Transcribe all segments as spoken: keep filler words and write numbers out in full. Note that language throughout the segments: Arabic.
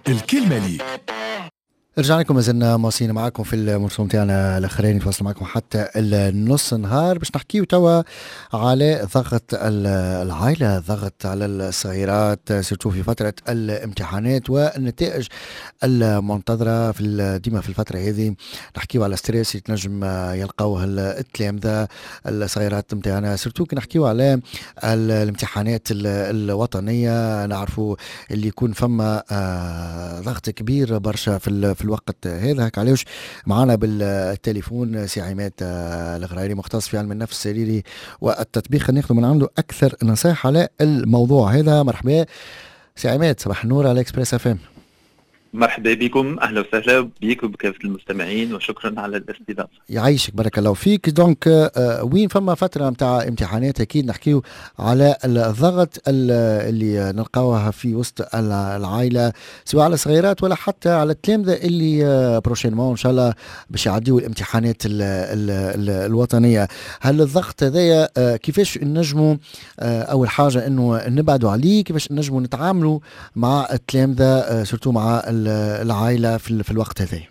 الكلمة لي. رجعنا لكم، مازلنا مواصلين معكم في المرسوم تاعنا الاخرين، نتواصل معكم حتى النص نهار باش نحكيو توا على ضغط العائله، ضغط على الصغيرات سيرتو في فتره الامتحانات والنتائج المنتظره في ديما في الفتره هذه. نحكيو على ستريس يتنجم يلقاوه التلامذه الصغيرات نتاعنا، سيرتو كي نحكيو على الامتحانات الوطنيه. نعرفوا اللي يكون فما ضغط كبير برشا في في الوقت هذا. هكا علاش معنا بالتليفون سي عماد الغريري، مختص في علم النفس السريري والتطبيق، خلينا ناخذ من عنده اكثر نصائح على الموضوع هذا. مرحبا سي عماد، صباح النور على اكسبريس اف ام. مرحبا بكم، اهلا وسهلا بكم بكافه المستمعين وشكرا على الاستضافه. يعيشك، بارك الله فيك. دونك آه وين فما فتره نتاع امتحانات اكيد نحكيو على الضغط اللي نلقاوها في وسط العائله، سواء على الصغيرات ولا حتى على التلامذه اللي آه بروشينمون ان شاء الله باش يعديوا الامتحانات ال ال ال الوطنيه. هل الضغط هذايا آه كيفاش نجموا آه اول حاجه انه نبعدوا عليه، كيفاش نجموا نتعاملوا مع التلامذه آه سورتو مع العائلة في, في الوقت هذا؟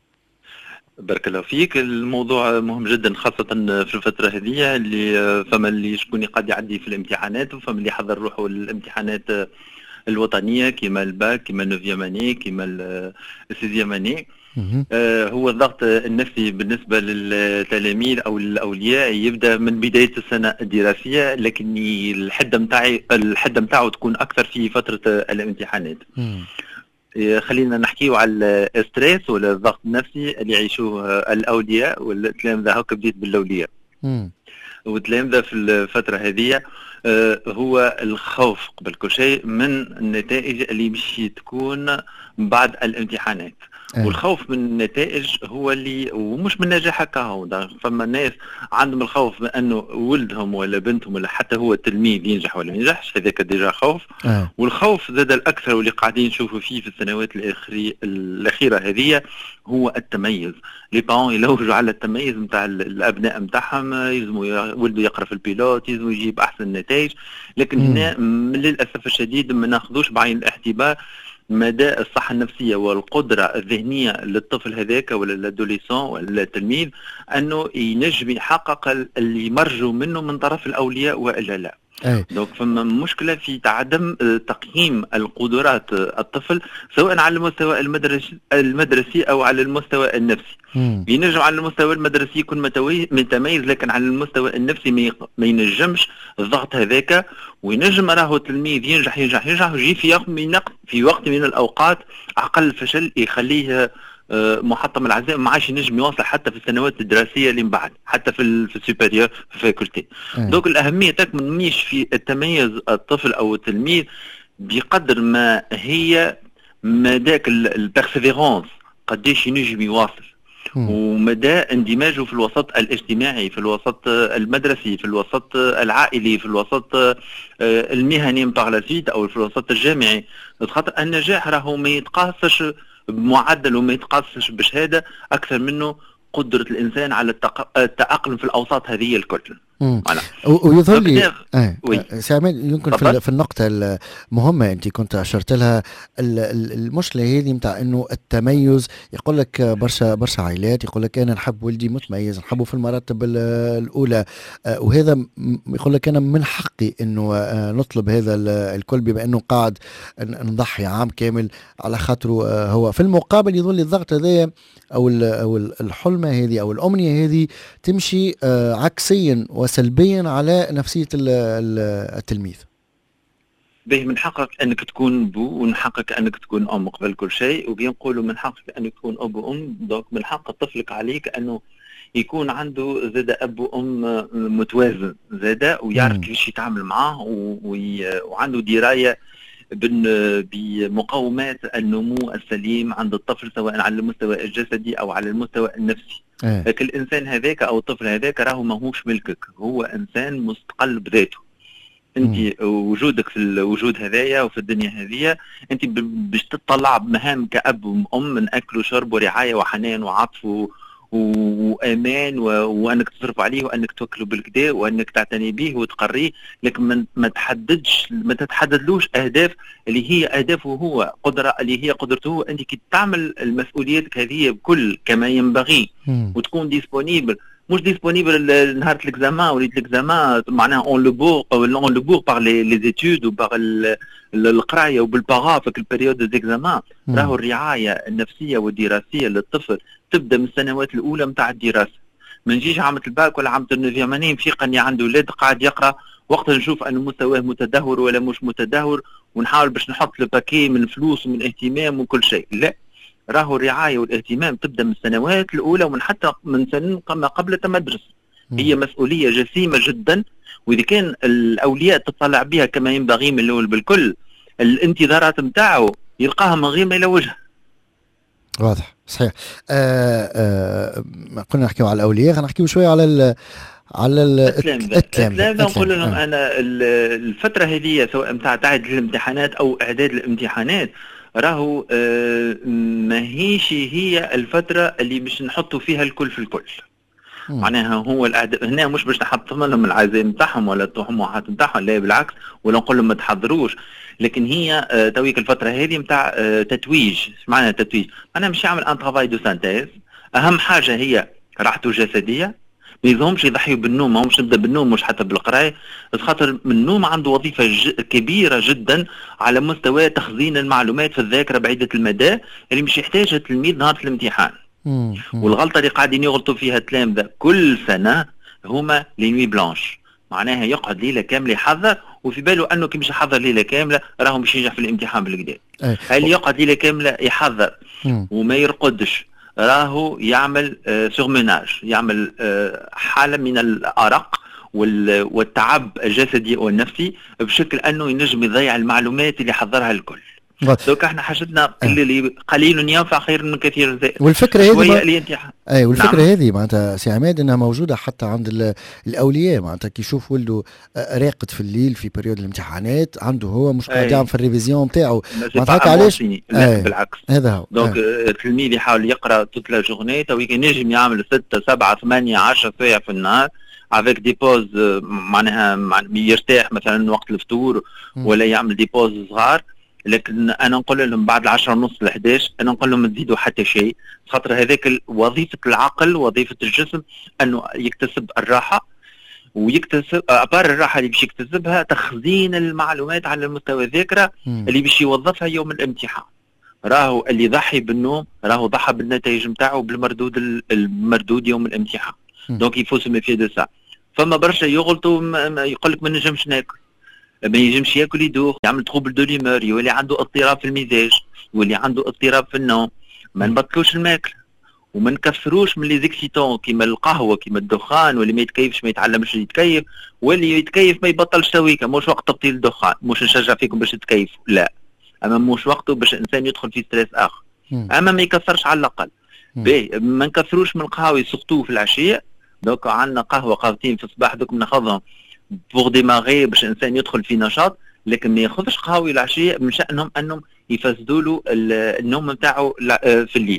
بارك الله فيك. الموضوع مهم جدا خاصة في الفترة هذه اللي فما اللي شكون قاعد يعدي في الامتحانات وفما اللي حضر روحه الامتحانات الوطنية كما الباك كما النوفيام اني كما السيزيام اني. آه هو الضغط النفسي بالنسبة للتلاميذ أو الأولياء يبدأ من بداية السنة الدراسية، لكن الحدة متاعي الحدة متاعه تكون أكثر في فترة الامتحانات. خلينا نحكيو على الاستريس ولا الضغط النفسي اللي يعيشوه الاولياء والتلامذه. هكا بديت بالاولياء والتلامذه في الفتره هذه. هو الخوف قبل كل شيء من النتائج اللي باش تكون بعد الامتحانات. أه. والخوف من النتائج هو اللي ومش من نجاح هكا. فما ناس عندهم الخوف من انه ولدهم ولا بنتهم ولا حتى هو التلميذ ينجح ولا ما ينجحش، هذاك ديجا خوف. أه. والخوف زاد الاكثر واللي قاعدين نشوفوا فيه في السنوات الاخيره هذه هو التميز. لي بارون يلوجوا على التميز نتاع الابناء نتاعهم، يلزموا ولده يقرا في البيلوت، يلزموا يجيب احسن نتائج. لكن م. هنا للاسف الشديد ما ناخذوش بعين الاعتبار مدى الصحة النفسية والقدرة الذهنية للطفل هذاك ولا الادوليسون ولا التلميذ أنه ينجم يحقق اللي يمرجوا منه من طرف الأولياء وإلا لا. دونك فما مشكلة في عدم تقييم القدرات الطفل سواء على المستوى المدرسي المدرسي أو على المستوى النفسي. ينجم على المستوى المدرسي يكون متميز، لكن على المستوى النفسي ما ينجمش الضغط هذاك. وينجم راهو تلميذ ينجح ينجح ينجح ويجي في وقت من في وقت من الأوقات عقل فشل يخليه محطم العزاء، ما عادش ينجم يواصل حتى في السنوات الدراسيه اللي من بعد، حتى في في السوبيريور في الفاكولتي. دونك الاهميه تكمن مش في التميز الطفل او التلميذ بقدر ما هي مداك البيرسيفيرونس، قديش ينجم يواصل ومدى اندماجه في الوسط الاجتماعي، في الوسط المدرسي، في الوسط العائلي، في الوسط المهني مبارلاسيت او في الوسط الجامعي. خاطر النجاح راهو ما يتقاسش بمعدل وما يتقاسش بشهاده اكثر منه قدره الانسان على التاقلم في الاوساط هذه الكل. ويظهر لي آه. سامي يمكن في, في النقطة المهمة أنت كنت أشرت لها، المشكلة هذه متاع إنه التميز. يقول لك برشا برشا عائلات يقول لك أنا نحب ولدي متميز، نحبه في المراتب الأولى، آه وهذا يقول لك أنا من حقي إنه آه نطلب هذا الكل بما إنه قاعد نضحي عام كامل على خاطره. آه هو في المقابل يظل الضغط هذا أو أو الحلمة هذه أو الأمنية هذه تمشي آه عكسيا وسلبيا على نفسية التلميذ. به من حقك أنك تكون بو ومن حقك أنك تكون أم قبل كل شيء، وبينقولوا من حقك أنك تكون أب وأم. دوك من حق طفلك عليك أنه يكون عنده زاد أب وأم متوازن زاد ويعرف كيفاش يتعامل معاه وعنده دراية بمقومات النمو السليم عند الطفل سواء على المستوى الجسدي أو على المستوى النفسي. لكن الإنسان هذاك أو الطفل هذاك راهو ماهوش ملكك، هو إنسان مستقل بذاته. أنت وجودك في الوجود هذايا وفي الدنيا هذية أنت باش تطلع بمهام كأب وأم من أكل وشرب ورعاية وحنان وعطف وامان و... وانك تصرف عليه وانك توكله بالكدا وانك تعتني به وتقريه، لكن من... ما تحددش ما تتحددلوش اهداف اللي هي اهدافه هو، قدره اللي هي قدرته هو. انت كي تعمل المسؤوليات هذه بكل كما ينبغي وتكون ديسپونيبل، مش ديسپونيبل نهار الاكزامان وليت الاكزامان معناها اون لو بور اون لو بور بار لي لي زيتود وبار القرايه وبالباغا في البريود ديزيكزامان. راهو الرعايه النفسيه والدراسيه للطفل تبدا من السنوات الاولى نتاع الدراسه. ما نجيش عامه الباك ولا عامه النوفيام اني نفيق اني عنده ولاد قاعد يقرا وقت نشوف انه مستواه متدهور ولا مش متدهور ونحاول باش نحط له باكي من فلوس ومن اهتمام وكل شيء. لا، راهو الرعايه والاهتمام تبدا من السنوات الاولى ومن حتى من سن ما قبل المدرسه. هي مسؤوليه جسيمه جدا، واذا كان الاولياء تطلع بها كما ينبغي من الاول بالكل، الانتظارات نتاعو يلقاها من غير ما يلوجها. واضح صحيح. آه آه قلنا نحكيو على الاولياء، نحكيو شويه على ال على التلامذه. التلامذه نقول لهم آه. انا الفتره هذه سواء نتاع تعديل الامتحانات او اعداد الامتحانات راهو آه ماهيش هي الفتره اللي باش نحطوا فيها الكل في الكل. م. معناها هو الأعد... هنا مش باش نحط لهم العزايم نتاعهم ولا الطموحات نتاعهم، لا بالعكس، ولا نقول لهم ما تحضروش. لكن هي آه تويك الفتره هذه نتاع آه تتويج. معناها تتويج معناها مش يعمل ان ترافاي دو سانتيز. اهم حاجه هي راحته الجسديه، ما يلزمهمش يضحيوا بالنوم، ما همش نبدا بالنوم مش حتى بالقرايه، خاطر النوم عنده وظيفه ج... كبيره جدا على مستوى تخزين المعلومات في الذاكره بعيده المدى اللي مش يحتاجها التلميذ نهار الامتحان. مم. والغلطه اللي قاعدين يغلطوا فيها التلامذه كل سنه هما لي نوي بلانش، معناها يقعد ليله كامله يحضر وفي باله انه كي مش يحضر ليله كامله راهو مش ينجح في الامتحان بالكدا. اللي يقعد ليله كامله يحضر مم. وما يرقدش راهو يعمل آه سورمناج، يعمل آه حاله من الارق والتعب الجسدي والنفسي بشكل انه ينجم يضيع المعلومات اللي حضرها الكل. دوك احنا حاجتنا قليل قليل ينفع خير من كثير زائد. والفكره هذه اي والفكره نعم. هذه معناتها سي عماد انها موجوده حتى عند الاولياء، معناتها كي يشوف ولده راقد في الليل في بريود الامتحانات عنده هو مش قاعد يعمل في الريفيزيون نتاعو، معناتها علاش؟ لا بالعكس، هذا هو. دونك التلميذ يحاول يقرا توت لا جورني تو ينجم يعمل ستة سبعة ثمانية عشرة ساعه في النهار افيك دي بوز، معناها يرتاح مثلا وقت الفطور ولا يعمل دي بوز صغار. لكن انا نقول لهم بعد العشرة ونص لحداش انا نقول لهم تزيدوا حتى شيء، خاطر هذاك وظيفه العقل وظيفه الجسم انه يكتسب الراحه، ويكتسب ابار الراحه اللي باش يكتسبها تخزين المعلومات على مستوى الذاكره اللي باش يوظفها يوم الامتحان. راهو اللي يضحي بالنوم راهو ضحى بالنتائج نتاعو بالمردود المردود يوم الامتحان. دونك يفو سو ميفي دو سا. فما برشا يغلطوا يقول لك ما نجمش ناكل، ما يجمش ياكل يدوخ، يعمل تروبل دو ليمور، يولي عنده اضطراب في المزاج، يولي عنده اضطراب في النوم. ما نبطلوش الماكله وما نكثروش من لي زيكسيتون كيما القهوه كيما الدخان، واللي ما يتكيفش ما يتعلمش يتكيف، واللي يتكيف ما يبطلش تويكا. مش وقت تبطيل الدخان، مش نشجع فيكم باش تتكيفوا، لا، اما مش وقته باش الانسان يدخل في ستريس اخر. اما ما يكثرش على الاقل. باهي ما نكثروش من القهوه سورتو في العشيه. دوك عندنا قهوه قهوتين في الصباح دوك ناخذهم بور ديماغي باش الانسان يدخل في نشاط، لكن ما ياخذش قهوه العشيه من شانهم انهم يفسدوا له النوم نتاعو في الليل.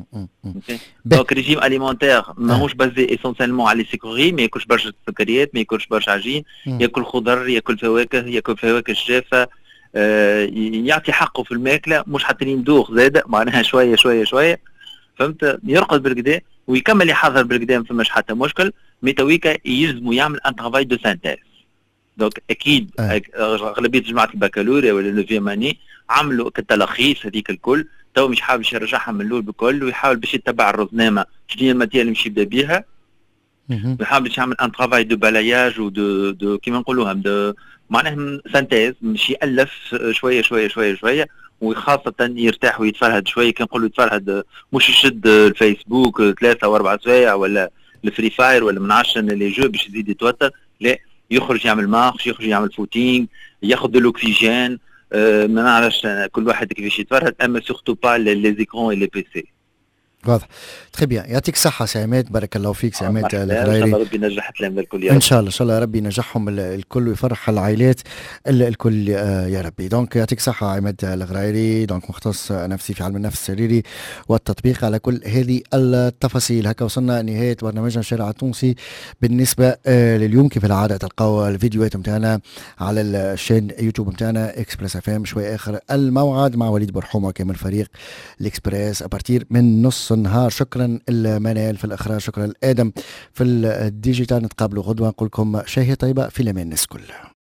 دونك ريجيم اليمونتير ماهوش بازي اسونسيلمون على السكري، ما ياكلش برشا سكريات، ما ياكلش برشا عجين، ياكل خضر، ياكل فواكه، ياكل فواكه جافه، آه يعطي حقه في الماكله، مش حتى يندوخ زاده، معناها شويه شويه شويه، فهمت؟ يرقد بالكدا ويكمل يحضر بالكدا، ما فماش حتى مشكل. ميتاويكا يلزمو يعمل ان ترافاي دو سانتيز. دونك اكيد اغلبيه جماعه البكالوريا ولا النوفيام اني عملوا كتلخيص هذيك الكل، تو مش حابب يرجعها من الاول بكل، ويحاول باش يتبع الرزنامه شنو هي الماتيريال اللي مش يبدا بها، ويحاول باش يعمل ان ترافاي دو بالاياج ودو دو كيما نقولوها دو معناها سانتيز، مش يالف شويه شويه شويه شويه، وخاصة يرتاح ويتفرهد شويه. كي نقولوا يتفرهد مش يشد الفيسبوك ثلاثة واربع سوايع ولا الفري فاير ولا من عشرة لي جو باش يزيد يتوتر، لا، يخرج يعمل مارش، يخرج يعمل فوتينغ، ياخذ دو لوكسيجين، أه ما نعرفش كل واحد كيفاش يتفرهد، اما سورتو با لي زيكرون اي لي بي سي. واضح. تخي بيان، يعطيك الصحة سي عماد، بارك الله فيك سي آه، عماد مرحبا، ان شاء الله الغريري. ربي ينجح التلامذه الكل يا ان رب. شاء الله ان شاء الله ربي ينجحهم ال- الكل ويفرح العائلات ال- الكل آه، يا ربي. دونك يعطيك صحة عماد الغريري، دونك مختص نفسي في علم النفس السريري والتطبيق على كل هذه التفاصيل. هكا وصلنا نهاية برنامجنا الشارع التونسي بالنسبة آه، لليوم. كيف العادة تلقاو الفيديوهات متاعنا على الشين يوتيوب متاعنا اكسبريس اف ام. شوي اخر الموعد مع وليد برحومة كامل فريق الاكسبريس ابارتير من نص النهار. شكرا المنال في الاخراج، شكرا الادم في الديجيتال. نتقابلوا غدوه، نقول لكم شاهي طيبه في الامان الناس كل.